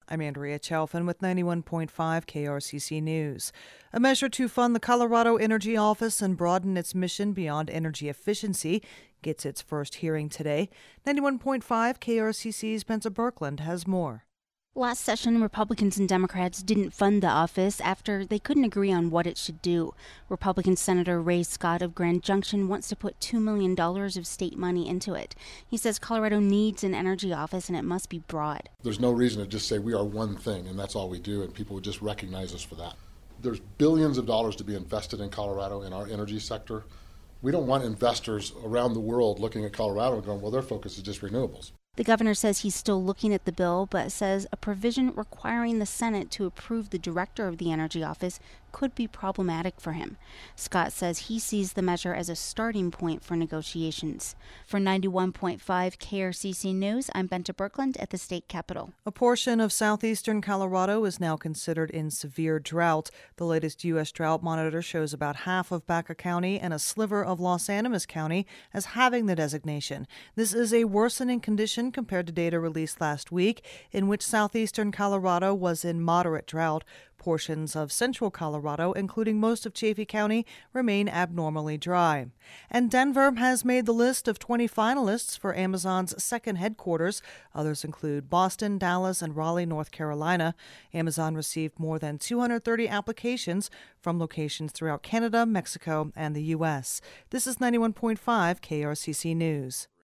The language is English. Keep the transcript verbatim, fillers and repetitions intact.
I'm Andrea Chalfin with ninety-one point five K R C C News. A measure to fund the Colorado Energy Office and broaden its mission beyond energy efficiency gets its first hearing today. ninety-one point five K R C C's Benta Birkeland has more. Last session, Republicans and Democrats didn't fund the office after they couldn't agree on what it should do. Republican Senator Ray Scott of Grand Junction wants to put two million dollars of state money into it. He says Colorado needs an energy office and it must be broad. There's no reason to just say we are one thing and that's all we do, and people would just recognize us for that. There's billions of dollars to be invested in Colorado in our energy sector. We don't want investors around the world looking at Colorado and going, well, their focus is just renewables. The governor says he's still looking at the bill, but says a provision requiring the Senate to approve the director of the energy office could be problematic for him. Scott says he sees the measure as a starting point for negotiations. For ninety-one point five K R C C News, I'm Benta Birkeland at the state capitol. A portion of southeastern Colorado is now considered in severe drought. The latest U S Drought Monitor shows about half of Baca County and a sliver of Los Animas County as having the designation. This is a worsening condition compared to data released last week, in which southeastern Colorado was in moderate drought. Portions of central Colorado, including most of Chaffee County, remain abnormally dry. And Denver has made the list of twenty finalists for Amazon's second headquarters. Others include Boston, Dallas, and Raleigh, North Carolina. Amazon received more than two hundred thirty applications from locations throughout Canada, Mexico, and the U S. This is ninety-one point five K R C C News.